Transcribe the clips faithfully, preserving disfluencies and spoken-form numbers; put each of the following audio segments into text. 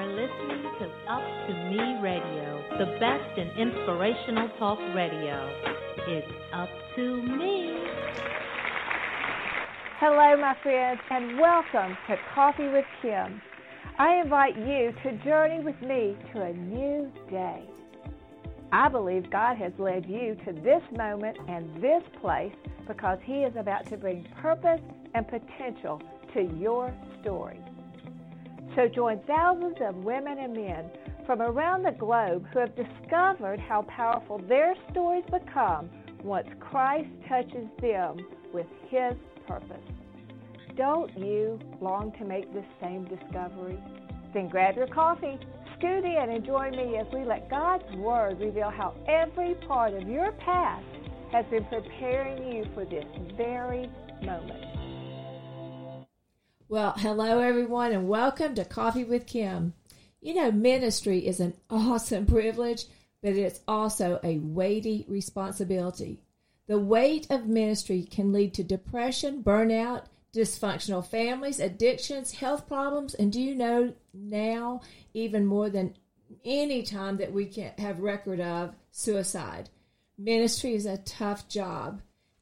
are listening to Up to Me Radio, the best in inspirational talk radio. It's Up to Me. Hello, my friends, and welcome to Coffee with Kim. I invite you to journey with me to a new day. I believe God has led you to this moment and this place because He is about to bring purpose and potential to your story. So join thousands of women and men from around the globe who have discovered how powerful their stories become once Christ touches them with His purpose. Don't you long to make this same discovery? Then grab your coffee, scoot in, and join me as we let God's Word reveal how every part of your past has been preparing you for this very moment. Well, hello everyone, and welcome to Coffee with Kim. You know, ministry is an awesome privilege, but it's also a weighty responsibility. The weight of ministry can lead to depression, burnout, dysfunctional families, addictions, health problems, and do you know now, even more than any time that we can have record of, suicide. Ministry is a tough job.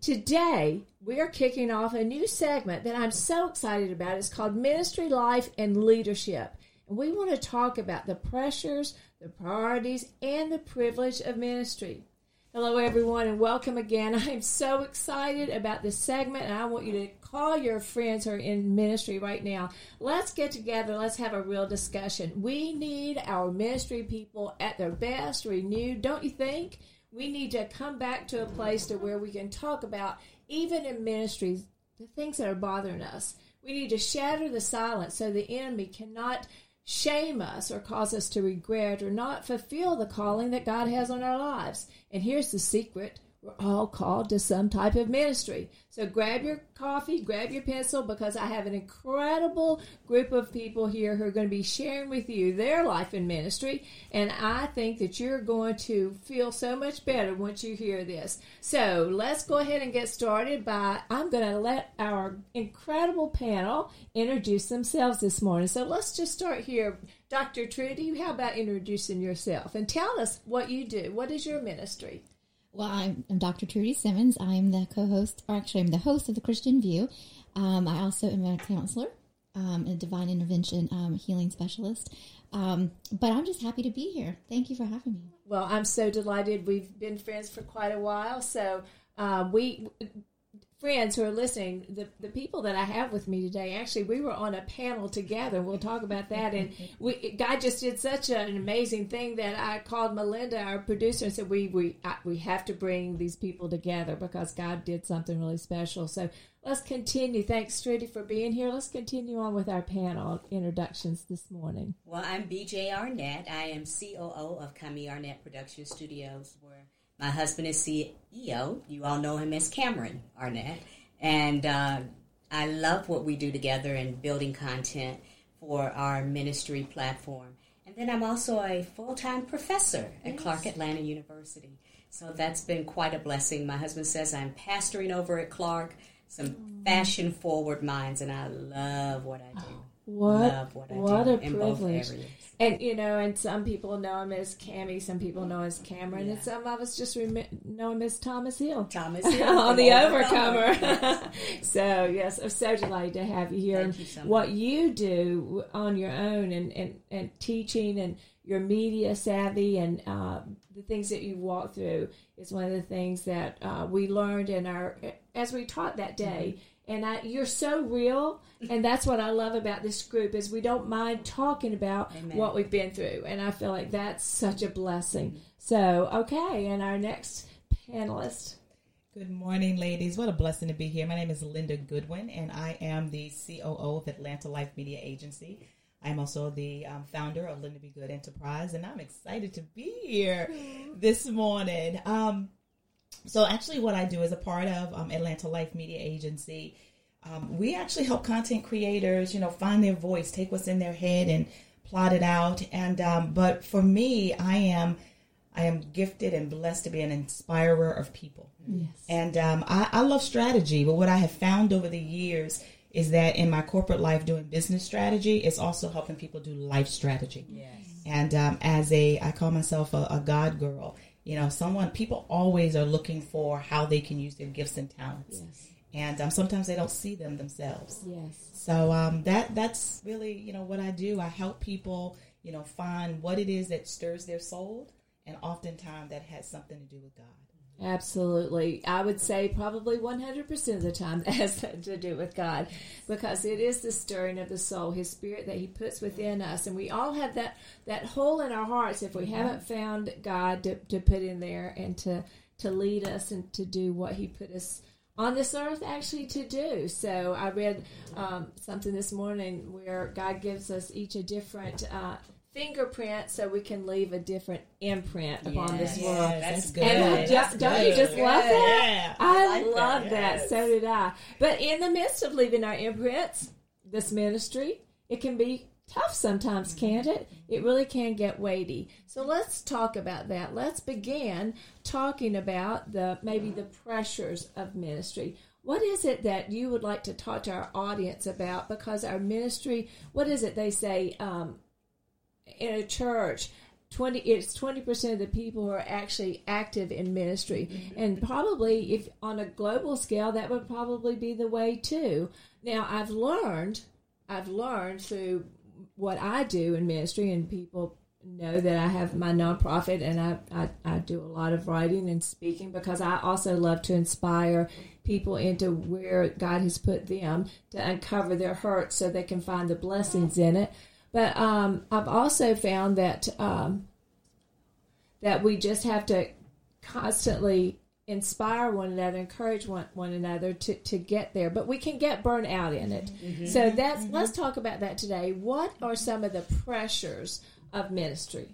Today, we are kicking off a new segment that I'm so excited about. It's called Ministry Life and Leadership. And we want to talk about the pressures, the priorities, and the privilege of ministry. Hello, everyone, and welcome again. I'm so excited about this segment, and I want you to call your friends who are in ministry right now. Let's get together. Let's have a real discussion. We need our ministry people at their best, renewed, don't you think? We need to come back to a place to where we can talk about, even in ministries, the things that are bothering us. We need to shatter the silence so the enemy cannot shame us or cause us to regret or not fulfill the calling that God has on our lives. And here's the secret. We're all called to some type of ministry. So grab your coffee, grab your pencil, because I have an incredible group of people here who are going to be sharing with you their life in ministry. And I think that you're going to feel so much better once you hear this. So let's go ahead and get started by, I'm going to let our incredible panel introduce themselves this morning. So let's just start here. Doctor Trudy, how about introducing yourself and tell us what you do? What is your ministry? Well, I'm, I'm Doctor Trudy Simmons. I'm the co-host, or actually I'm the host of The Christian View. Um, I also am a counselor, um, a divine intervention um, healing specialist. Um, but I'm just happy to be here. Thank you for having me. Well, I'm so delighted. We've been friends for quite a while. So uh, we... friends who are listening, the, the people that I have with me today, actually, we were on a panel together. We'll talk about that. And we, God just did such an amazing thing that I called Melinda, our producer, and said, we we I, we have to bring these people together because God did something really special. So let's continue. Thanks, Trudy, for being here. Let's continue on with our panel introductions this morning. Well, I'm B J Arnett. I am C O O of Kami Arnett Production Studios, where my husband is C E O. You all know him as Cameron Arnett. And uh, I love what we do together in building content for our ministry platform. And then I'm also a full-time professor at yes. Clark Atlanta University. So that's been quite a blessing. My husband says I'm pastoring over at Clark, some mm. fashion-forward minds, and I love what I do. Oh, what, love what I what do a in privilege. both areas. And, you know, and some people know him as Cammy, some people know him as Cameron, Yeah. and some of us just rem- know him as Thomas Hill. Thomas Hill. on the Overcomer. Yes. So, yes, I'm so delighted to have you here. Thank you so much. What you do on your own and, and, and teaching and your media savvy and uh, the things that you walk through is one of the things that uh, we learned in our, as we taught that day. Mm-hmm. And I, you're so real, and that's what I love about this group is we don't mind talking about Amen. What we've been through, and I feel like that's such a blessing. So, okay, and our next panelist. Good morning, ladies. What a blessing to be here. My name is Linda Goodwin, and I am the C O O of Atlanta Life Media Agency. I'm also the um, founder of Linda Be Good Enterprise, and I'm excited to be here this morning. Um, So actually what I do as a part of um, Atlanta Life Media Agency, um, we actually help content creators, you know, find their voice, take what's in their head and plot it out. And um, but for me, I am I am gifted and blessed to be an inspirer of people. Yes. And um, I, I love strategy, but what I have found over the years is that in my corporate life doing business strategy, it's also helping people do life strategy. Yes. And um, as a, I call myself a, a God girl. You know, someone, people always are looking for how they can use their gifts and talents. Yes. And um, sometimes they don't see them themselves. Yes. So um, that that's really, you know, what I do. I help people, you know, find what it is that stirs their soul. And oftentimes that has something to do with God. Absolutely. I would say probably one hundred percent of the time that has to do with God, because it is the stirring of the soul, His Spirit that He puts within us. And we all have that, that hole in our hearts if we haven't found God to, to put in there and to, to lead us and to do what He put us on this earth actually to do. So I read um, something this morning where God gives us each a different uh, fingerprint so we can leave a different imprint upon Yes. this world. Yes, That's good. And I That's ju- don't you good. just love that? Yeah. I, like that, love that. yes. So did I. But in the midst of leaving our imprints, this ministry, it can be tough sometimes, can't it? It really can get weighty. So let's talk about that. Let's begin talking about the maybe the pressures of ministry. What is it that you would like to talk to our audience about? Because our ministry, what is it they say um, in a church? Twenty, it's twenty percent of the people who are actually active in ministry, mm-hmm. and probably, if on a global scale, that would probably be the way too. Now, I've learned, I've learned through what I do in ministry, and people know that I have my nonprofit, and I, I, I do a lot of writing and speaking because I also love to inspire people into where God has put them to uncover their hurts so they can find the blessings in it. But um, I've also found that um, that we just have to constantly inspire one another, encourage one, one another to, to get there. But we can get burnt out in it. Mm-hmm. So that's mm-hmm. let's talk about that today. What are some of the pressures of ministry?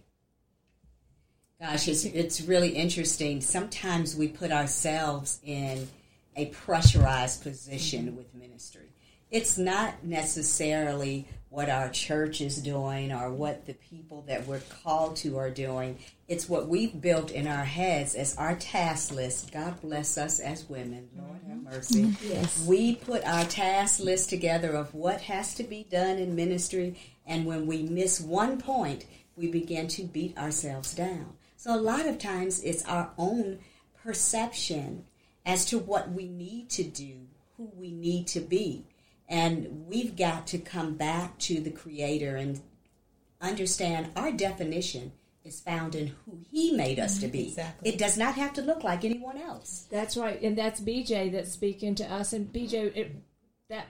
Gosh, it's, it's really interesting. Sometimes we put ourselves in a pressurized position with ministry. It's not necessarily what our church is doing or what the people that we're called to are doing. It's what we've built in our heads as our task list. God bless us as women. Lord have mercy. Yes. We put our task list together of what has to be done in ministry, and when we miss one point, we begin to beat ourselves down. So a lot of times it's our own perception as to what we need to do, who we need to be. And we've got to come back to the Creator and understand our definition is found in who He made us to be. Exactly. It does not have to look like anyone else. That's right. And that's B J that's speaking to us. And B J, it, that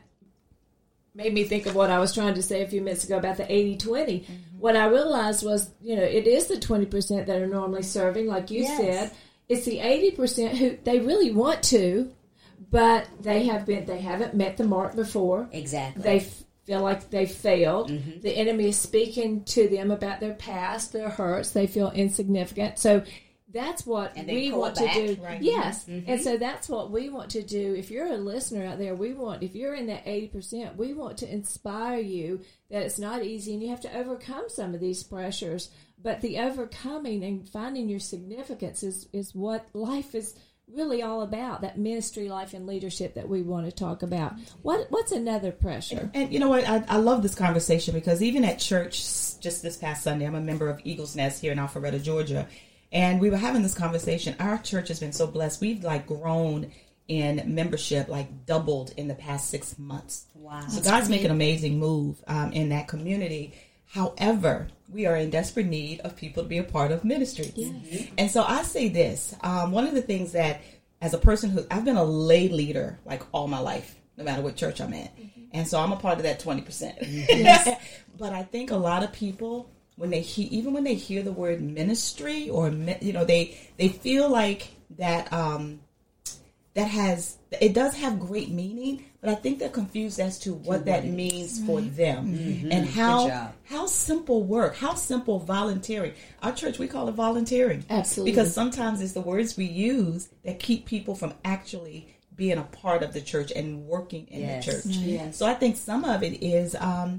made me think of what I was trying to say a few minutes ago about the eighty twenty. Mm-hmm. What I realized was, you know, it is the twenty percent that are normally serving, like you Yes. said. It's the eighty percent who they really want to, but they have been they haven't met the mark before. Exactly. They f- feel like they failed. Mm-hmm. The enemy is speaking to them about their past, their hurts. They feel insignificant. So that's what And they we pull want back, to do. right. Yes. Mm-hmm. And so that's what we want to do. If you're a listener out there, we want, if you're in that eighty percent, we want to inspire you that it's not easy and you have to overcome some of these pressures. But the overcoming and finding your significance is, is what life is really all about, that ministry life and leadership that we want to talk about. What What's another pressure? And, and you know what? I, I love this conversation because even at church just this past Sunday, I'm a member of Eagles Nest here in Alpharetta, Georgia. And we were having this conversation. Our church has been so blessed. We've like grown in membership, like doubled in the past six months. Wow. So God's making an amazing move um, in that community. However, we are in desperate need of people to be a part of ministry. Yes. And so I say this, um, one of the things that as a person who, I've been a lay leader like all my life, no matter what church I'm at. Mm-hmm. And so I'm a part of that twenty percent. Yes. But I think a lot of people, when they hear, even when they hear the word ministry or, you know, they, they feel like that, um, that has, it does have great meaning, but I think they're confused as to what that means for them Mm-hmm. and Good how job. how simple work, how simple volunteering. Our church, we call it volunteering. Absolutely. Because sometimes it's the words we use that keep people from actually being a part of the church and working in Yes. the church. Yes. So I think some of it is um,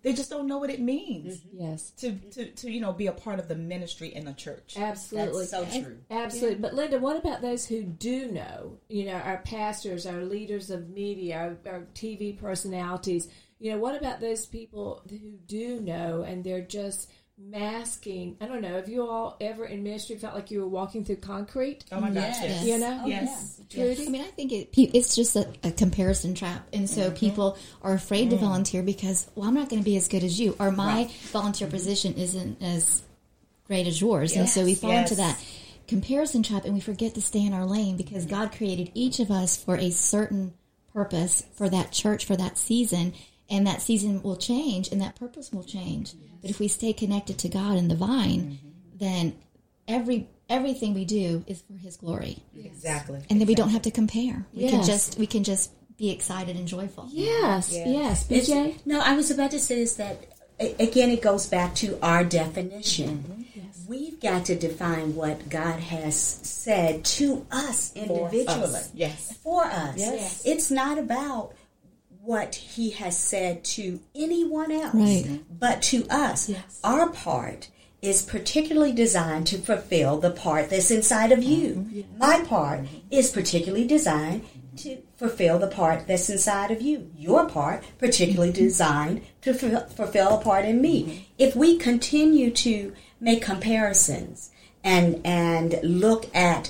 they just don't know what it means Yes. to, to, to, you know, be a part of the ministry in the church. Absolutely. That's so true. Absolutely. But Linda, what about those who do know? You know, our pastors, our leaders of media, our, our T V personalities. You know, what about those people who do know and they're just masking? I don't know. Have you all ever in ministry felt like you were walking through concrete? Oh my gosh, Yes. yes. You know? Oh, Yes. yeah. Trudy? I mean, I think it, pe- it's just a, a comparison trap. And so people are afraid to volunteer because, well, I'm not going to be as good as you, or my volunteer position isn't as great as yours. And so we fall into Yes. that comparison trap, and we forget to stay in our lane because God created each of us for a certain purpose, for that church, for that season. And that season will change, and that purpose will change. But if we stay connected to God and the vine, then every everything we do is for His glory. Exactly. And then we don't have to compare. We can Yes. just we can just be excited and joyful. Yes. Yes. B It's- J? No, I was about to say is that, a- again, it goes back to our definition. We've got to define what God has said to us individually. us. Yes. For us. Yes. It's not about what He has said to anyone else, Right. but to us. Yes. Our part is particularly designed to fulfill the part that's inside of you. My part is particularly designed to fulfill the part that's inside of you. Your part particularly designed to fu- fulfill a part in me. If we continue to make comparisons and and look at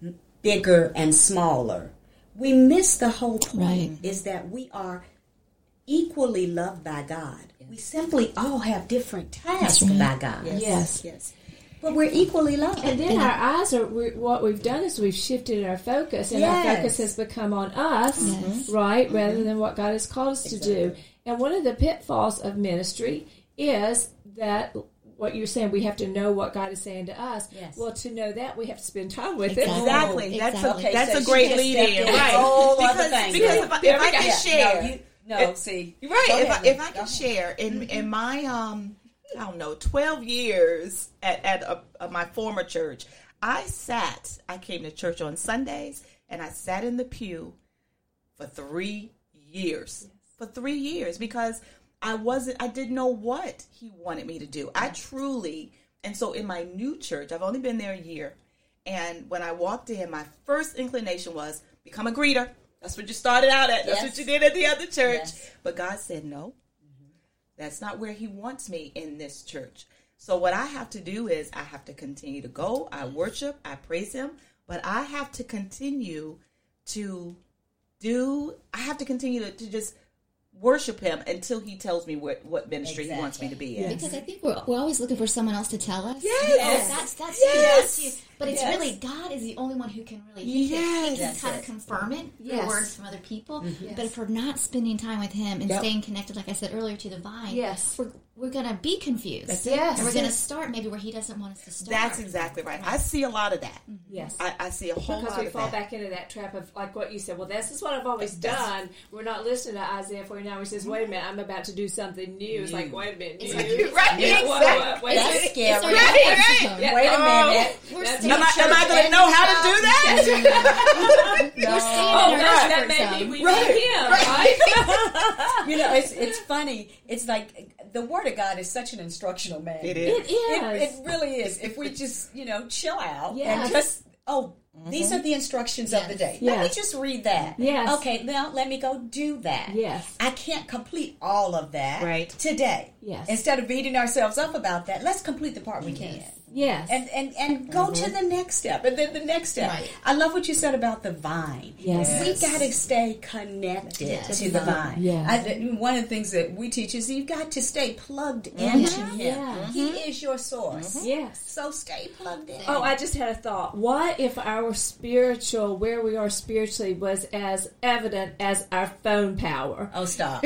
bigger and smaller, we miss the whole point. Right. Is that we are equally loved by God. We simply all have different tasks right. by God. Yes. Yes. But we're equally loved. And then our eyes are, we, what we've done is we've shifted our focus, and our Yes. focus has become on us, Yes. right, rather than what God has called us to do. And one of the pitfalls of ministry is that what you're saying, we have to know what God is saying to us. Yes. Well, to know that, we have to spend time with Exactly. it. Exactly. Oh, That's exactly. a that's So a she great just lead stepped in, in right? a whole other Because, thing. because Yeah. if I, if I can Yeah, share, no, you, no, It- see, right? Go If ahead, I, if Lynn. I Go can ahead. share in in my um I don't know twelve years at at a, a, my former church, I sat. I came to church on Sundays, and I sat in the pew for three years. For three years, because I wasn't. I didn't know what He wanted me to do. I truly. And so in my new church, I've only been there a year. And when I walked in, my first inclination was become a greeter. That's what you started out at. That's Yes. what you did at the other church. Yes. But God said, no, that's not where He wants me in this church. So what I have to do is I have to continue to go. I worship. I praise Him. But I have to continue to do, I have to continue to, to just worship Him until He tells me what, what ministry He wants me to be in. Because I think we're, we're always looking for someone else to tell us. Yes. Oh, that's that's you, Yes. that's you. But it's Yes. really God is the only one who can really. He can, Yes. he can That's kind it. of confirm it through Yes. words from other people. Yes. But if we're not spending time with Him and Yep. staying connected, like I said earlier, to the vine, Yes. we're we're gonna be confused. That's it. Yes. And we're gonna start maybe where He doesn't want us to start. That's exactly right. I see a lot of that. Yes. I, I see a whole Because lot we of fall that. back into that trap of, like what you said, well, this is what I've always done. We're not listening to Isaiah forty-nine, which says, wait a minute, I'm about to do something new. It's like, wait a minute, new? Exactly. Right, Yeah, what- exactly. what- wait a That's minute. scary. It's our Right, comfort right. zone. Yeah. Wait a Oh, minute. We're That's staying, Am I, am I going to know how to do that? we're staying Oh, in our gosh, that comfort may zone. be we Right, need him, right? You know, it's it's funny. It's like the Word of God is such an instructional manual. It It is. is. It, it really is. If we just, you know, chill out Yes. and just, oh, these are the instructions of the day. Let me Yes. just read that. Yes. Okay, now let me go do that. Yes. I can't complete all of that Right. today. Yes. Instead of beating ourselves up about that, let's complete the part we can. Yes. And and, and go to the next step, and then the next step. Right. I love what you said about the vine. Yes. We got to stay connected Yes. to the vine. Yeah. I, one of the things that we teach is you've got to stay plugged into Him. Yeah. He is your source. Yes. So stay plugged in. Oh, I just had a thought. What if our spiritual, where we are spiritually, was as evident as our phone power? Oh, stop. You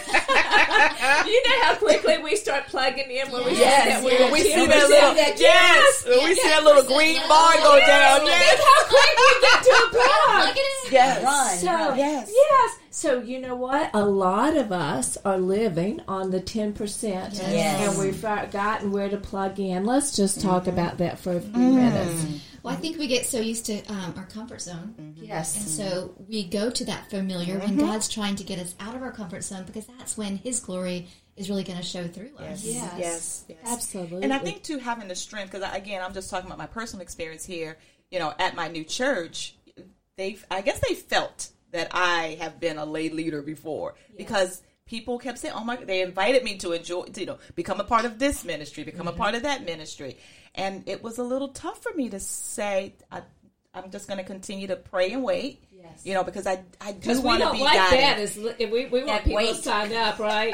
know how quickly we start plugging in when we Yes, see that yes. we're We see tuned that in. little, that- yes, yes, we see yes, that little yes, green yes, bar go yes. down. Think Yes, how quick we get to a plug. Plug it in. yes, Run. So, run. yes. yes. So, you know what? A lot of us are living on the ten percent. Yes. And we've forgotten where to plug in. Let's just talk about that for a few Mm. minutes. Well, I think we get so used to um, our comfort zone. And Yes. so we go to that familiar when God's trying to get us out of our comfort zone because that's when His glory is really going to show through us. Yes. Yes, yes. Absolutely. And I think, too, having the strength, because, again, I'm just talking about my personal experience here, you know, at my new church, they, I guess they felt that I have been a lay leader before, yes. because people kept saying, oh, my, they invited me to enjoy, to, you know, become a part of this ministry, become mm-hmm. a part of that ministry. And it was a little tough for me to say, I, I'm just going to continue to pray and wait. Yes. You know, because I, I do want to be like guided. That is, we, we want people wait. to sign up, right?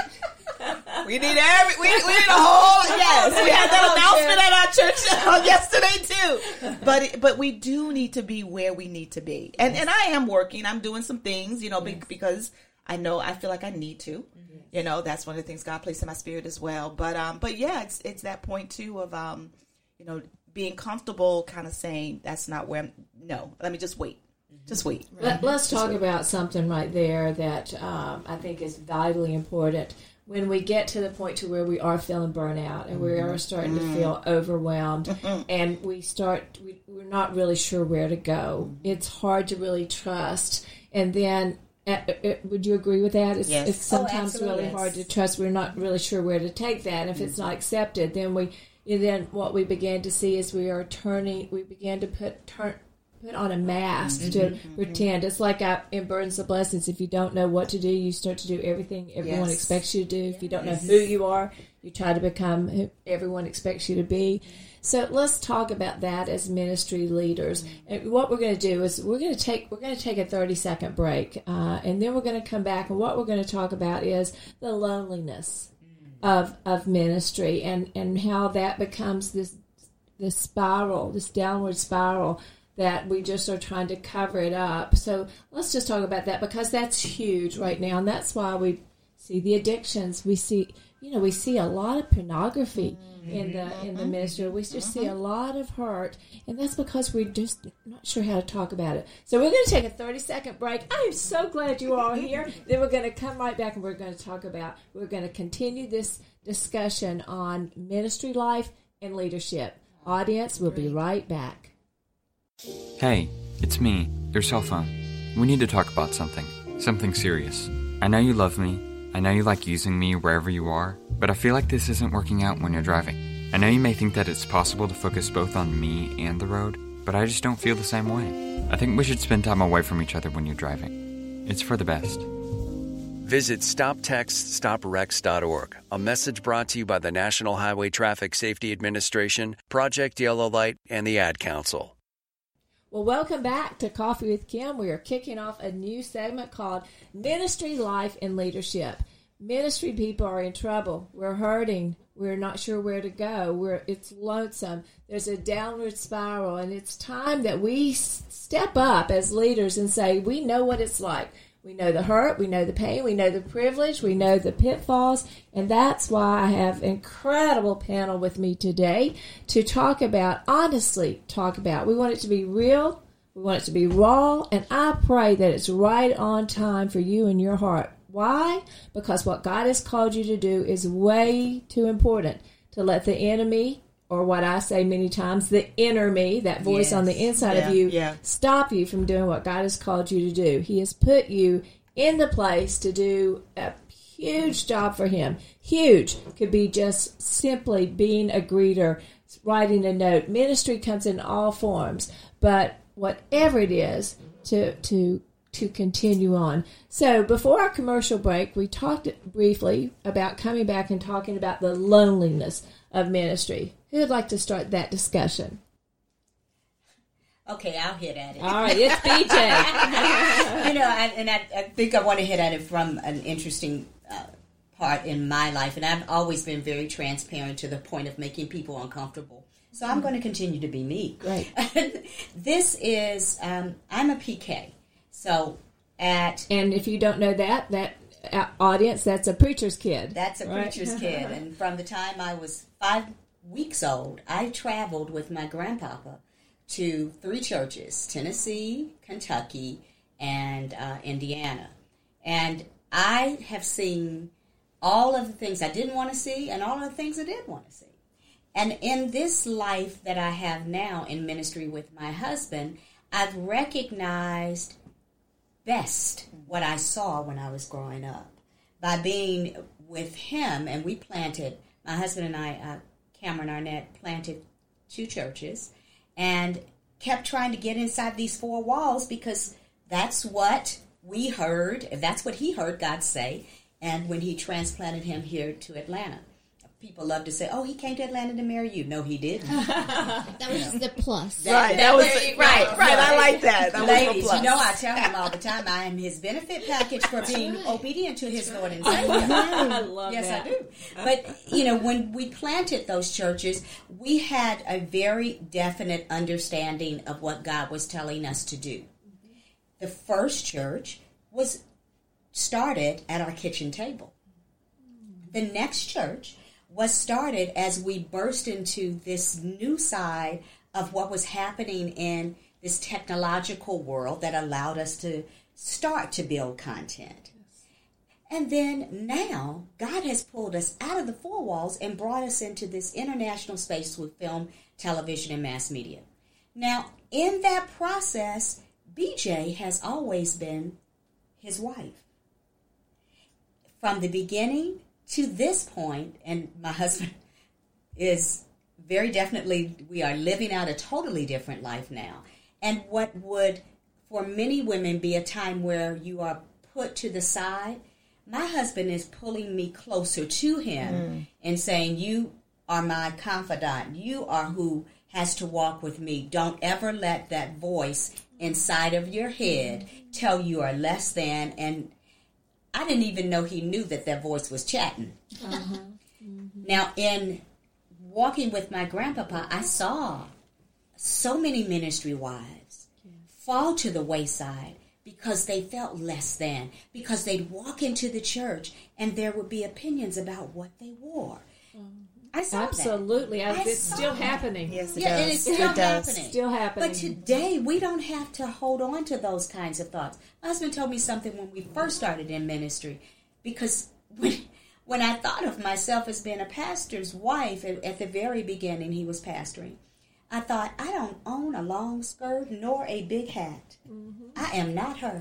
we need every, we, we need a whole, yes, we had that announcement at our church yesterday too. But, but we do need to be where we need to be. And, yes. and I am working, I'm doing some things, you know, yes. because I know, I feel like I need to, yes. you know, that's one of the things God placed in my spirit as well. But, um, but yeah, it's, it's that point too of, um, you know, being comfortable kind of saying, that's not where I'm, no, let me just wait. Just wait. Let, let's Just talk wait. about something right there that um, I think is vitally important. When we get to the point to where we are feeling burnout and we are starting mm-hmm. to feel overwhelmed mm-hmm. and we start, we, we're not really sure where to go. Mm-hmm. It's hard to really trust. And then, uh, uh, would you agree with that? It's, yes. it's sometimes oh, really hard to trust. We're not really sure where to take that. And if mm-hmm. it's not accepted, then we, and then what we began to see is we are turning, we began to put, turn, put on a mask mm-hmm, to mm-hmm. pretend. It's like I, in Burdens of Blessings, if you don't know what to do, you start to do everything everyone yes. expects you to do. If you don't know who you are, you try to become who everyone expects you to be. So let's talk about that as ministry leaders. Mm-hmm. And what we're going to do is we're going to take we're going to take a thirty second break, uh, and then we're going to come back. And what we're going to talk about is the loneliness mm-hmm. of of ministry and and how that becomes this this spiral, this downward spiral, that we just are trying to cover it up. So let's just talk about that, because that's huge right now, and that's why we see the addictions. We see, you know, we see a lot of pornography mm-hmm. in the in the ministry. We just mm-hmm. see a lot of hurt, and that's because we're just not sure how to talk about it. So we're going to take a thirty second break. I am so glad you are all here. Then we're going to come right back, and we're going to talk about, we're going to continue this discussion on ministry life and leadership. Audience, we'll be right back. Hey, it's me, your cell phone. We need to talk about something, something serious. I know you love me, I know you like using me wherever you are, but I feel like this isn't working out when you're driving. I know you may think that it's possible to focus both on me and the road, but I just don't feel the same way. I think we should spend time away from each other when you're driving. It's for the best. Visit stop text stop wrecks dot org, a message brought to you by the National Highway Traffic Safety Administration, Project Yellow Light, and the Ad Council. Well, welcome back to Coffee with Kim. We are kicking off a new segment called Ministry Life and Leadership. Ministry people are in trouble. We're hurting. We're not sure where to go. We're it's lonesome. There's a downward spiral, and it's time that we step up as leaders and say, we know what it's like. We know the hurt, we know the pain, we know the privilege, we know the pitfalls, and that's why I have an incredible panel with me today to talk about, honestly talk about. We want it to be real, we want it to be raw, and I pray that it's right on time for you and your heart. Why? Because what God has called you to do is way too important to let the enemy, or what I say many times, the inner me, that voice yes. on the inside yeah, of you, yeah. stop you from doing what God has called you to do. He has put you in the place to do a huge job for Him. Huge. Could be just simply being a greeter, writing a note. Ministry comes in all forms. But whatever it is, to to to continue on. So before our commercial break, we talked briefly about coming back and talking about the loneliness of ministry. Who would like to start that discussion? Okay, I'll hit at it. All right, it's B J. you know, I, and I, I think I want to hit at it from an interesting uh, part in my life, and I've always been very transparent to the point of making people uncomfortable. So I'm going to continue to be me. Great. This is, um, I'm a P K. So at... And if you don't know that, that audience, that's a preacher's kid. That's a right? preacher's kid. And from the time I was five weeks old, I traveled with my grandpapa to three churches, Tennessee, Kentucky, and uh, Indiana. And I have seen all of the things I didn't want to see and all of the things I did want to see. And in this life that I have now in ministry with my husband, I've recognized best what I saw when I was growing up by being with him, and we planted, my husband and I, uh, Cameron Arnett, planted two churches and kept trying to get inside these four walls because that's what we heard, that's what he heard God say, and when he transplanted him here to Atlanta. People love to say, oh, he came to Atlanta to marry you. No, he didn't. That was just the plus. That, right, that, that was, was right, right, right. I like that. That Ladies, was the plus. You know, I tell him all the time, I am his benefit package for being right. obedient to his Lord and Savior. I love yes, that. Yes, I do. But, you know, when we planted those churches, we had a very definite understanding of what God was telling us to do. The first church was started at our kitchen table. The next church was started as we burst into this new side of what was happening in this technological world that allowed us to start to build content. Yes. And then now, God has pulled us out of the four walls and brought us into this international space with film, television, and mass media. Now, in that process, B J has always been his wife. From the beginning to this point, and my husband is very definitely, we are living out a totally different life now. And what would, for many women, be a time where you are put to the side, my husband is pulling me closer to him mm. and saying, you are my confidant. You are who has to walk with me. Don't ever let that voice inside of your head tell you are less than. And I didn't even know he knew that that voice was chatting. Uh-huh. Mm-hmm. Now, in walking with my grandpapa, I saw so many ministry wives yeah. fall to the wayside because they felt less than, because they'd walk into the church and there would be opinions about what they wore. Mm-hmm. I saw Absolutely. that. Absolutely. It's still that. happening. Yes, it yeah, does. and it's still it does. happening. Still happening. But today, we don't have to hold on to those kinds of thoughts. My husband told me something when we first started in ministry, because when, when I thought of myself as being a pastor's wife, at, at the very beginning he was pastoring, I thought, I don't own a long skirt nor a big hat. Mm-hmm. I am not her.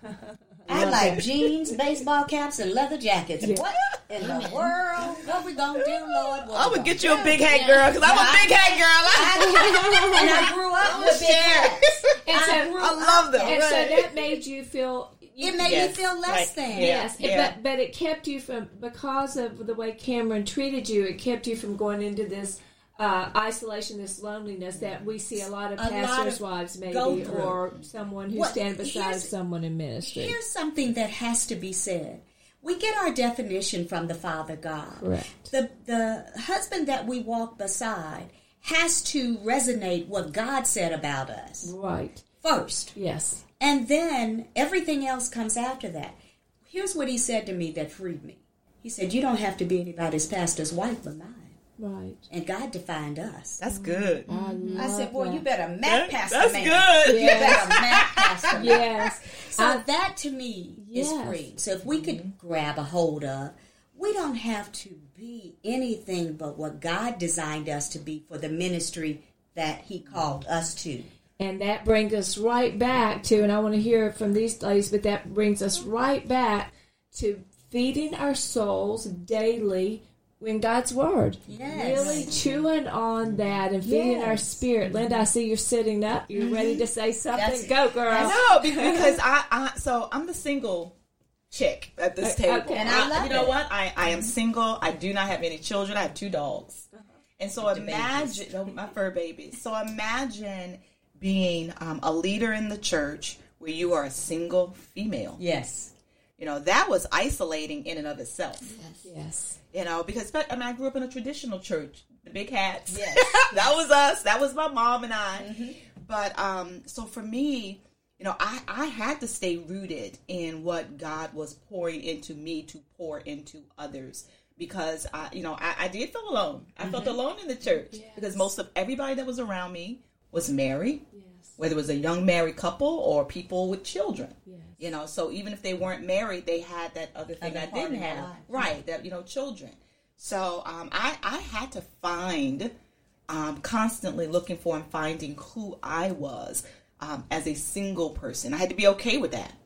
I like jeans, baseball caps, and leather jackets. Yeah. What in the world? What we gonna do, Lord? What I'm gonna get you do? a big hat, girl, because I'm a big hat girl. I, and I grew up with big hats. And so, I, grew I love them. And right. so that made you feel. You, it made yes. me feel less right. than. Yes, yeah. but but it kept you from, because of the way Cameron treated you, it kept you from going into this uh, isolation, this loneliness that we see a lot of a pastors' lot of wives maybe, or someone who well, stand beside someone in ministry. Here's something that has to be said. We get our definition from the Father God. Correct. The the husband that we walk beside has to resonate what God said about us. Right. First. Yes. And then everything else comes after that. Here's what he said to me that freed me. He said, you don't have to be anybody's pastor's wife but mine. Right. And God defined us. That's good. I, I said, well, that. you better Mac that, Pastor that's man. That's good. You better Mac Pastor man. Yes. So I, that to me yes. is free. So if we could grab a hold of, we don't have to be anything but what God designed us to be for the ministry that he called us to. And that brings us right back to, and I want to hear it from these ladies, but that brings us right back to feeding our souls daily in God's Word. Yes. Really chewing on that and feeding yes. our spirit. Linda, I see you're sitting up. You're mm-hmm. ready to say something. That's, Go, girl. No, because I, I, so I'm the single chick at this okay. table. Okay. And I love You know it. what? I, I am single. I do not have any children. I have two dogs. Uh-huh. And so the imagine, oh, my fur babies. So imagine being um, a leader in the church where you are a single female. Yes. You know, that was isolating in and of itself. Yes. Yes. You know, because I mean, I grew up in a traditional church, the big hats. Yes. That was us. That was my mom and I. Mm-hmm. But um, so for me, you know, I, I had to stay rooted in what God was pouring into me to pour into others. Because, I, you know, I, I did feel alone. I mm-hmm. felt alone in the church. Yes. Because most of everybody that was around me was married. Yes. Whether it was a young married couple or people with children. Yes. You know, so even if they weren't married, they had that other thing other I didn't have. Right, that, you know, children. So um, I, I had to find, um, constantly looking for and finding who I was um, as a single person. I had to be okay with that. Yes.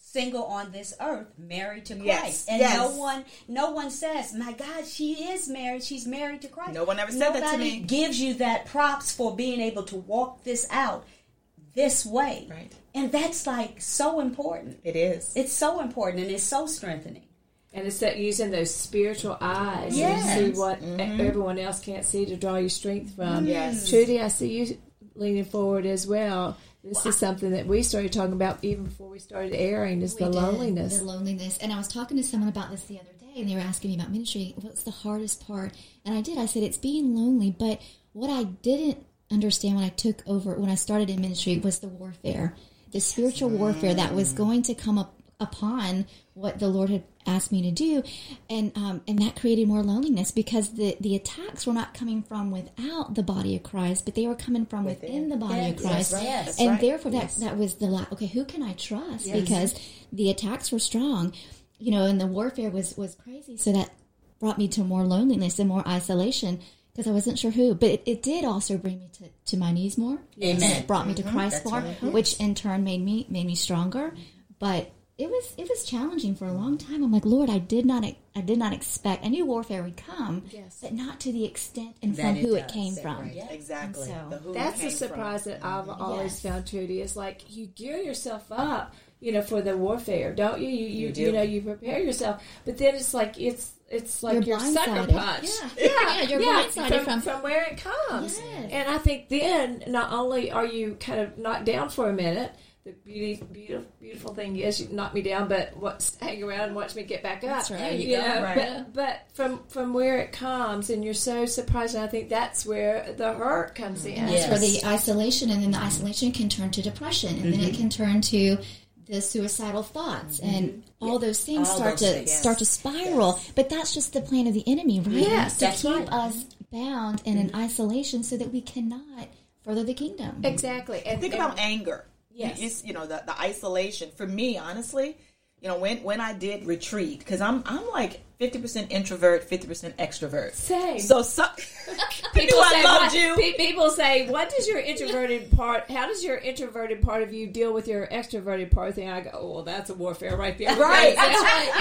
single on this earth, married to Christ. Yes, and yes. no one no one says, my God, she is married. She's married to Christ. No one ever said Nobody that to me. gives you that props for being able to walk this out this way. Right. And that's like so important. It is. It's so important and it's so strengthening. And it's that using those spiritual eyes Yes. and see what Mm-hmm. everyone else can't see to draw your strength from. Yes. Trudy, I see you leaning forward as well. This is something that we started talking about even before we started airing, is We the did, loneliness. The loneliness. And I was talking to someone about this the other day, and they were asking me about ministry. What's the hardest part? And I did. I said, it's being lonely. But what I didn't understand when I took over, when I started in ministry, was the warfare, the spiritual warfare that was going to come up upon what the Lord had asked me to do, and um, and that created more loneliness, because the, the attacks were not coming from without the body of Christ, but they were coming from within, within the body yes, of Christ. That's right, that's and right. therefore that Yes. that was the la- okay, who can I trust? Yes. Because the attacks were strong, you know, and the warfare was was crazy. So that brought me to more loneliness and more isolation, because I wasn't sure who. But it, it did also bring me to, to my knees more. Amen. And it brought me to Christ That's more, right. which in turn made me made me stronger. But it was it was challenging for a long time. I'm like, Lord, I did not I did not expect. I knew warfare would come, Yes. but not to the extent and That from it who it does. came That from. right. Yeah. Exactly. And so, The who That's came the surprise from. that I've always Yes. found, Trudy, is like you gear yourself up, you know, for the warfare, don't you? You you, You do. you know, you prepare yourself, but then it's like it's it's like You're your sucker blindsided. punch. Yeah. Yeah, you're blindsided from, from- from where it comes. Yes. And I think then not only are you kind of knocked down for a minute, the beauty, beautiful, beautiful thing is you knock me down, but what, hang around and watch me get back up. That's right. There you You go. know, Right. but, but from from where it comes, and you're so surprised, and I think that's where the hurt comes in. That's Yes. where the isolation, and then the isolation can turn to depression, and then it can turn to the suicidal thoughts, and all those things All start those to things. start to spiral. But that's just the plan of the enemy, right? Yes, to that's keep right. us bound and in isolation, so that we cannot further the kingdom. Exactly. And Think and- about anger. Yes. It's, you know, the, the isolation. For me, honestly, you know, when, when I did retreat, because I'm I'm like fifty percent introvert, fifty percent extrovert. Same. So, so People I say, loved what, you. pe- People say, "What does your introverted part? How does your introverted part of you deal with your extroverted part thing?" I go, "Oh, well, that's a warfare right there." Right. No,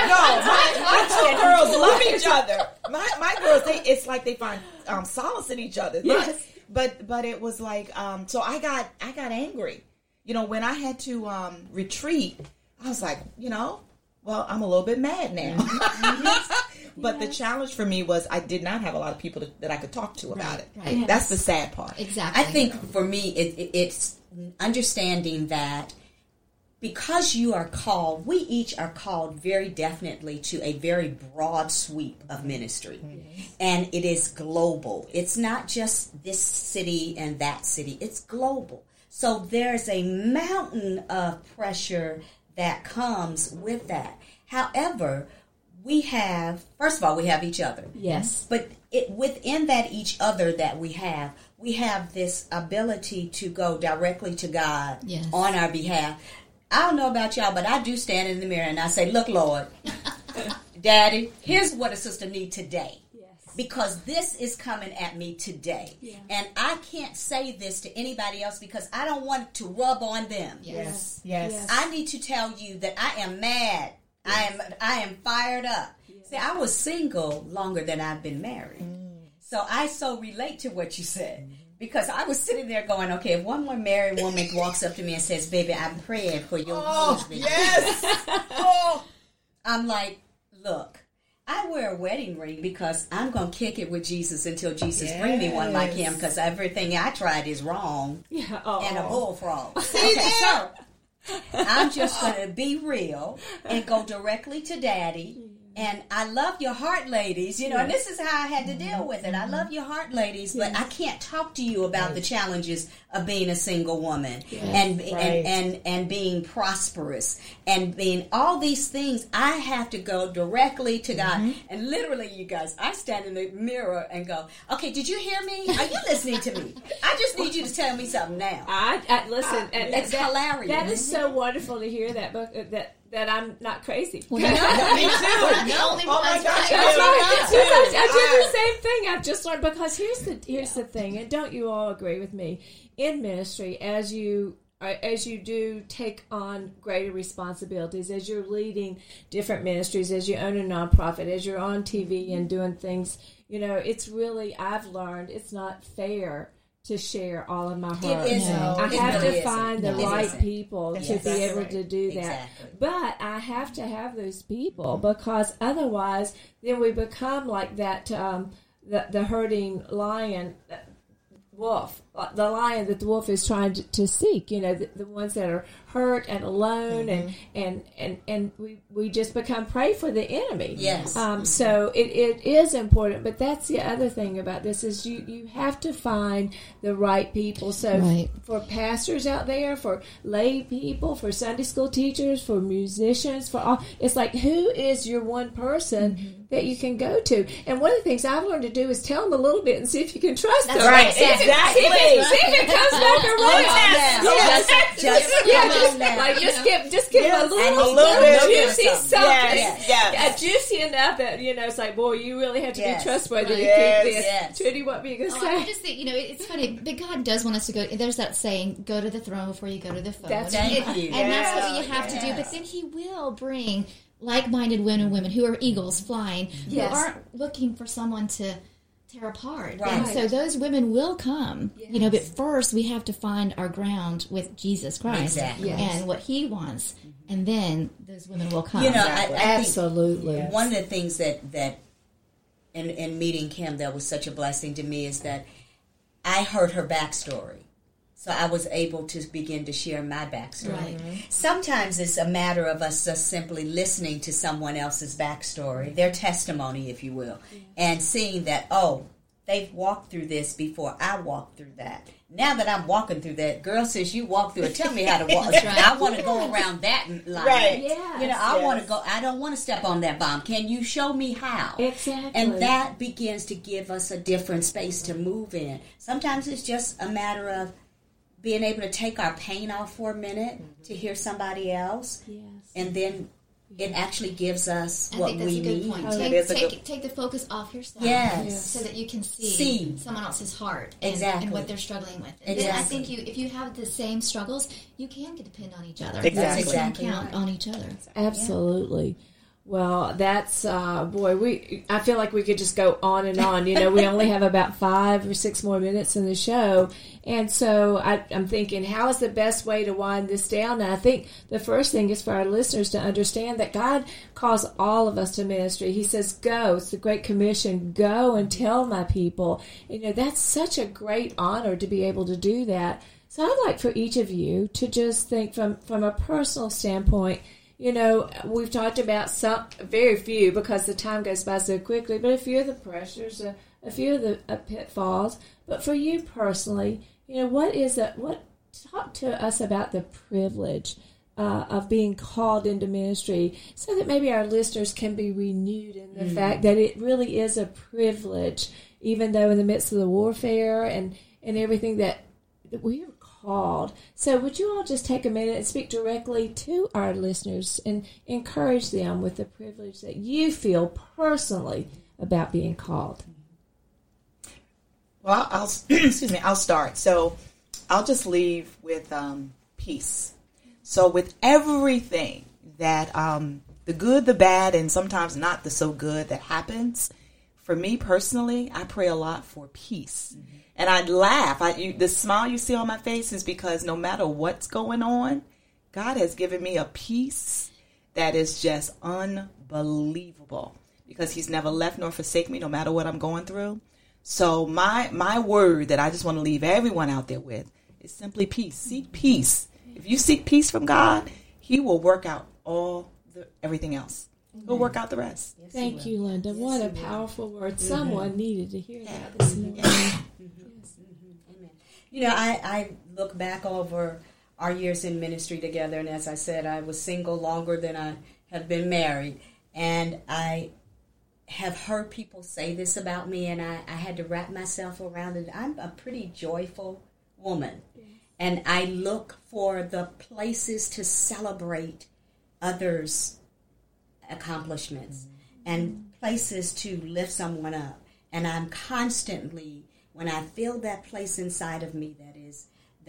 my, my two girls love each other. My my girls, they it's like they find um, solace in each other. Yes. But but it was like um, so I got I got angry. You know, when I had to um, retreat, I was like, you know, well, I'm a little bit mad now. But the challenge for me was I did not have a lot of people to, that I could talk to about it. right. That's the sad part. Exactly. I think for me, it, it, it's understanding that because you are called, we each are called very definitely to a very broad sweep of ministry. Mm-hmm. And it is global. It's not just this city and that city. It's global. So there's a mountain of pressure that comes with that. However, we have, first of all, we have each other. Yes. But it, within that each other that we have, we have this ability to go directly to God Yes. on our behalf. I don't know about y'all, but I do stand in the mirror and I say, look, Lord, Daddy, here's what a sister needs today. Because this is coming at me today. Yeah. And I can't say this to anybody else because I don't want it to rub on them. Yes. Yes. Yes. I need to tell you that I am mad. I am I am fired up. See, I was single longer than I've been married. Mm. So I so relate to what you said. Because I was sitting there going, okay, if one more married woman walks up to me and says, baby, I'm praying for your Oh, husband. yes. Oh. I'm like, look, I wear a wedding ring because I'm going to kick it with Jesus until Jesus Yes. bring me one like him because everything I tried is wrong Yeah. Oh. and a bullfrog. Okay, so I'm just going to be real and go directly to Daddy. And I love your heart, ladies. You know, and this is how I had to deal with it. I love your heart, ladies, but I can't talk to you about the challenges of being a single woman and, Right. and and and being prosperous and being all these things. I have to go directly to God. And literally, you guys, I stand in the mirror and go, "Okay, did you hear me? Are you listening to me? I just need you to tell me something now." I, I listen. and It's that, hilarious. That is so wonderful to hear that book. uh, That that I'm not crazy. Well, you know, Me too. the only Oh my ones gosh. right. That's right. Me That's too. right. I do I- the same thing. I've just learned because here's the here's the thing, and don't you all agree with me? In ministry, as you as you do take on greater responsibilities, as you're leading different ministries, as you own a nonprofit, as you're on T V and doing things, you know, it's really, I've learned it's not fair to share all of my heart. It isn't. I It have really to find isn't. the It right isn't. people That's to exactly be able right. to do that. Exactly. But I have to have those people, because otherwise then we become like that, um, the, the herding lion, wolf, the lion that the wolf is trying to, to seek, you know, the, the ones that are hurt and alone, mm-hmm. and, and, and, and we, we just become prey for the enemy. Yes. Um, so it, it is important, but that's the other thing about this is you, you have to find the right people. So Right. for pastors out there, for lay people, for Sunday school teachers, for musicians, for all, it's like, who is your one person mm-hmm. that you can go to? And one of the things I've learned to do is tell them a little bit and see if you can trust That's them. right. See if it- Exactly. See if it, see if it comes back around. Yes. Just- just yeah, come just, on now. like, just give, just give Yes. them a little, A little bit. juicy Something. something. Yes. Yes. Yeah, juicy enough that, you know, it's like, boy, you really have to Yes. be trustworthy to Yes. keep this. Yes. Trudy, what were you going to Oh, say? I just think, you know, it's funny, but God does want us to go. There's that saying, go to the throne before you go to the phone. That's and, right. and, Thank you. and that's what Yes. you have to do. Yes. But then He will bring like-minded men and women who are eagles flying, Yes. who aren't looking for someone to tear apart. Right. And so those women will come, you know, but first we have to find our ground with Jesus Christ Exactly. Yes. and what He wants, and then those women will come. You know, I, I think Absolutely. one of the things that that in, in meeting Kim that was such a blessing to me is that I heard her backstory. So I was able to begin to share my backstory. Right. Sometimes it's a matter of us just simply listening to someone else's backstory, their testimony, if you will, and seeing that, oh, they've walked through this before I walked through that. Now that I'm walking through that, girl, since you walked through it, tell me how to walk. That's right. I want to go around that line. Right. Yes. You know, I Yes. want to go. I don't want to step on that bomb. Can you show me how? Exactly. And that begins to give us a different space to move in. Sometimes it's just a matter of being able to take our pain off for a minute mm-hmm. to hear somebody else, Yes. and then it actually gives us I what think that's we a good need. point. Oh, Take, that is a take, good- take the focus off yourself, Yes. so that you can see, See. someone else's heart and, Exactly. and what they're struggling with. And then I Exactly. think you, if you have the same struggles, you can depend on each other. Exactly. You can Exactly count right. on each other. Absolutely. Well, that's uh, boy. We I feel like we could just go on and on. You know, we only have about five or six more minutes in the show, and so I, I'm thinking, how is the best way to wind this down? And I think the first thing is for our listeners to understand that God calls all of us to ministry. He says, "Go." It's the Great Commission. Go and tell my people. You know, that's such a great honor to be able to do that. So I'd like for each of you to just think from from a personal standpoint. You know, we've talked about some, very few, because the time goes by so quickly, but a few of the pressures, a, a few of the uh, pitfalls. But for you personally, you know, what is it? What talk to us about the privilege uh, of being called into ministry, so that maybe our listeners can be renewed in the mm. fact that it really is a privilege, even though in the midst of the warfare and and everything that, that we are called. So would you all just take a minute and speak directly to our listeners and encourage them with the privilege that you feel personally about being called? Well, I'll excuse me. I'll start. So I'll just leave with um, peace. So with everything that um, the good, the bad, and sometimes not the so good that happens, for me personally, I pray a lot for peace. Mm-hmm. And I'd laugh. I, you, the smile you see on my face is because no matter what's going on, God has given me a peace that is just unbelievable, because He's never left nor forsake me, no matter what I'm going through. So my my word that I just want to leave everyone out there with is simply peace. Seek peace. If you seek peace from God, He will work out all the everything else. He'll work out the rest. Yes, Thank you, Linda. Yes, what a powerful word. Mm-hmm. Someone needed to hear that this morning. Mm-hmm. Amen. You know, I, I look back over our years in ministry together, and as I said, I was single longer than I have been married, and I have heard people say this about me, and I, I had to wrap myself around it. I'm a pretty joyful woman, yes. And I look for the places to celebrate others' accomplishments mm-hmm. and places to lift someone up. And I'm constantly, when I feel that place inside of me that is that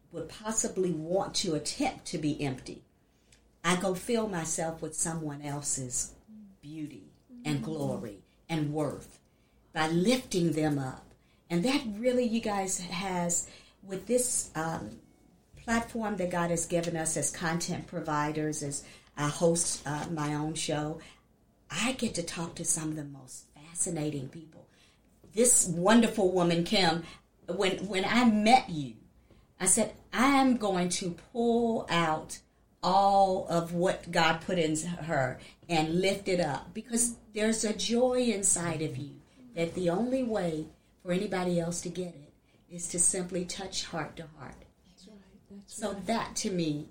would possibly want to attempt to be empty, I go fill myself with someone else's beauty and glory and worth by lifting them up. And that really, you guys, has, with this um, platform that God has given us as content providers, as I host uh, my own show, I get to talk to some of the most fascinating people. This wonderful woman, Kim, when when I met you, I said, I am going to pull out all of what God put in her and lift it up, because there's a joy inside of you that the only way for anybody else to get it is to simply touch heart to heart. That's right. That's so right. that to me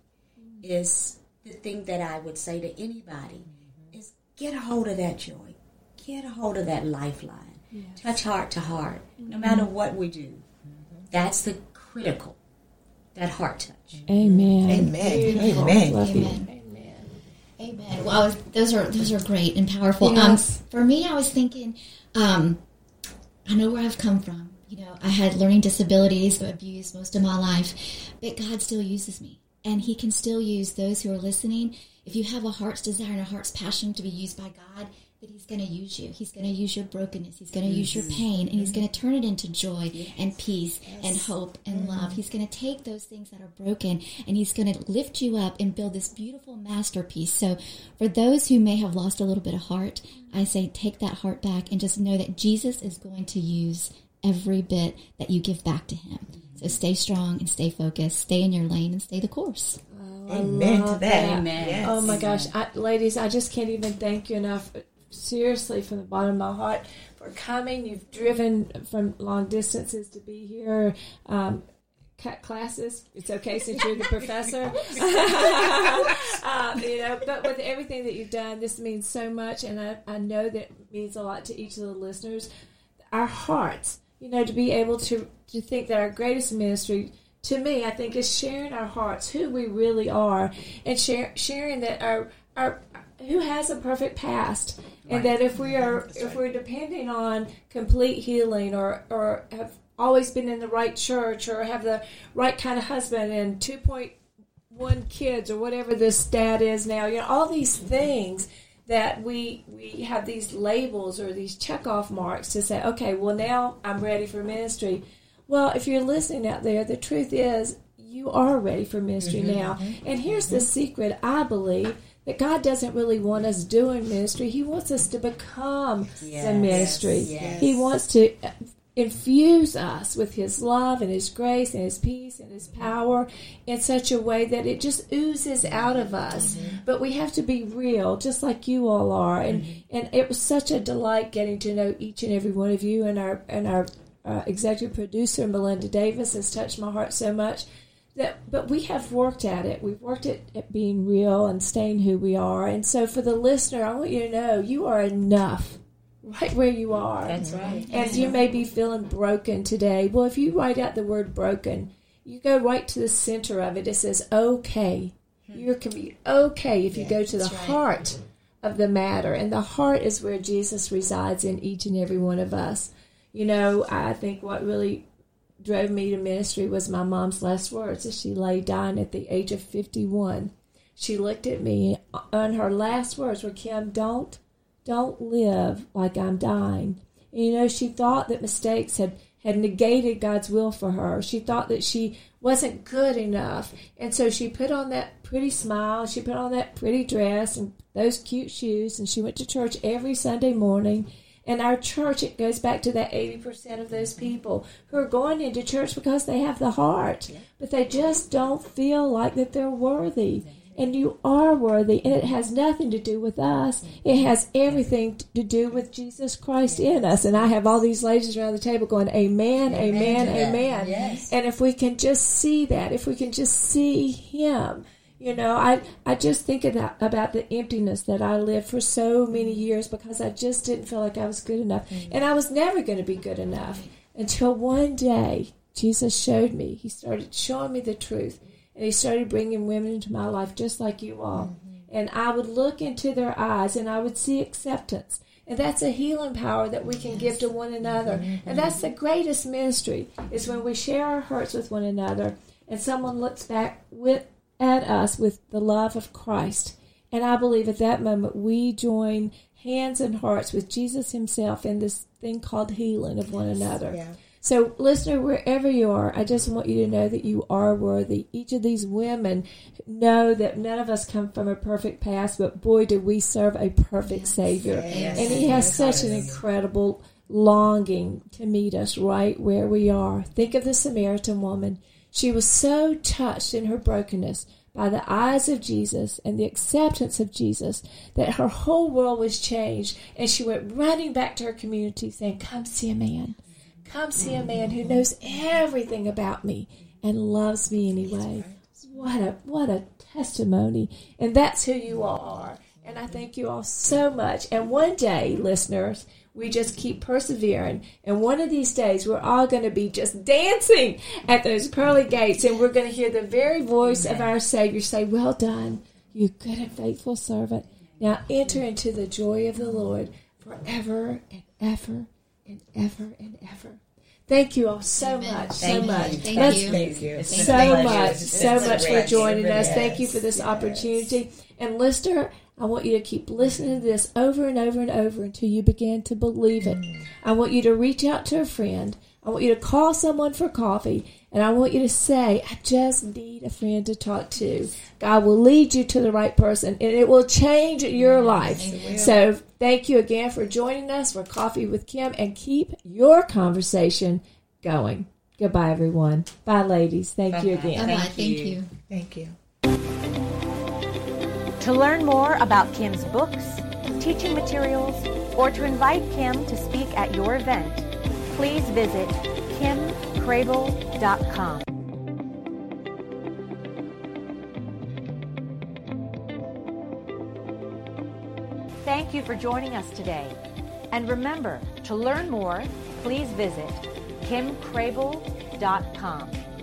is the thing that I would say to anybody is get a hold of that joy. Get a hold of that lifeline. Yes. Touch heart to heart. No matter what we do. That's the critical, that heart touch. Amen. Amen. Beautiful. Amen. Love you. Amen. Amen. Well, I was, those are those are great and powerful. Yes. Um, for me, I was thinking, um, I know where I've come from. You know, I had learning disabilities, abused most of my life, but God still uses me, and He can still use those who are listening. If you have a heart's desire and a heart's passion to be used by God, that He's going to use you. He's going to use your brokenness. He's going to mm-hmm. use your pain, and He's going to turn it into joy yes. and peace yes. and hope and mm-hmm. love. He's going to take those things that are broken, and He's going to lift you up and build this beautiful masterpiece. So for those who may have lost a little bit of heart, I say take that heart back and just know that Jesus is going to use every bit that you give back to Him. So stay strong and stay focused. Stay in your lane and stay the course. Oh, Amen to that. that. Amen. Yes. Oh my gosh, I, ladies, I just can't even thank you enough. Seriously, from the bottom of my heart, for coming. You've driven from long distances to be here. Um, cut classes. It's okay since you're the professor. uh, you know, but with everything that you've done, this means so much, and I, I know that it means a lot to each of the listeners. Our hearts, you know, to be able to, to think that our greatest ministry, to me, I think, is sharing our hearts, who we really are, and share, sharing that our our who has a perfect past, and right. that if we are That's if right. we're depending on complete healing, or or have always been in the right church, or have the right kind of husband and two point one kids, or whatever the stat is now, you know, all these things that we we have these labels or these checkoff marks to say, okay, well, now I'm ready for ministry. Well, if you're listening out there, the truth is you are ready for ministry mm-hmm, now. Mm-hmm, and here's mm-hmm. the secret, I believe, that God doesn't really want us doing ministry. He wants us to become yes, the ministry. Yes, yes. He wants to infuse us with His love and His grace and His peace and His power in such a way that it just oozes out of us. Mm-hmm. But we have to be real, just like you all are. And mm-hmm. and it was such a delight getting to know each and every one of you. And our and our uh, executive producer, Melinda Davis, has touched my heart so much. That, but we have worked at it. We've worked at, at being real and staying who we are. And so for the listener, I want you to know you are enough right where you are. That's right. And you may be feeling broken today. Well, if you write out the word broken, you go right to the center of it. It says, okay. You can be okay if you yeah, go to the right. heart of the matter. And the heart is where Jesus resides in each and every one of us. You know, I think what really drove me to ministry was my mom's last words as she lay dying at the age of fifty-one. She looked at me, and her last words were, Kim, don't, don't live like I'm dying. And, you know, she thought that mistakes had, had negated God's will for her. She thought that she wasn't good enough. And so she put on that pretty smile, she put on that pretty dress and those cute shoes, and she went to church every Sunday morning. And our church, it goes back to that eighty percent of those people who are going into church because they have the heart, but they just don't feel like that they're worthy. And you are worthy, and it has nothing to do with us. It has everything to do with Jesus Christ in us. And I have all these ladies around the table going, amen, amen, amen. amen. Yes. And if we can just see that, if we can just see Him, you know, I, I just think about, about the emptiness that I lived for so many years because I just didn't feel like I was good enough. Mm-hmm. And I was never going to be good enough until one day Jesus showed me. He started showing me the truth. And He started bringing women into my life just like you all. Mm-hmm. And I would look into their eyes and I would see acceptance. And that's a healing power that we can yes. give to one another. Mm-hmm. And that's the greatest ministry, is when we share our hurts with one another. and someone looks back with at us with the love of Christ. And I believe at that moment we join hands and hearts with Jesus himself in this thing called healing of one another. Yeah. So, listener, wherever you are, I just want you to know that you are worthy. Each of these women know that none of us come from a perfect past, but boy, do we serve a perfect Savior. Yes. And he has Yes. such an incredible longing to meet us right where we are. Think of the Samaritan woman. She was so touched in her brokenness by the eyes of Jesus and the acceptance of Jesus that her whole world was changed, and she went running back to her community saying, "Come see a man. Come see a man who knows everything about me and loves me anyway." What a what a testimony. And that's who you all are. And I thank you all so much. And one day, listeners, we just keep persevering. And one of these days, we're all going to be just dancing at those pearly gates. And we're going to hear the very voice of our Savior say, "Well done, you good and faithful servant. Now enter into the joy of the Lord forever and ever and ever and ever." Thank you all so Amen. much, so Thank much. you. Thank Let's- you. Thank you. It's so been a much, pleasure. so It's much for great. joining us. Yes, Thank you for this yes. opportunity. And listener, I want you to keep listening to this over and over and over until you begin to believe it. I want you to reach out to a friend. I want you to call someone for coffee. And I want you to say, "I just need a friend to talk to." God will lead you to the right person, and it will change your life. So thank you again for joining us for Coffee with Kim, and keep your conversation going. Goodbye, everyone. Bye, ladies. Thank you Bye-bye. again. Bye-bye. Thank Thank you. you. Thank you. To learn more about Kim's books, teaching materials, or to invite Kim to speak at your event, please visit kim crable dot com. Thank you for joining us today. And remember, to learn more, please visit kim crable dot com.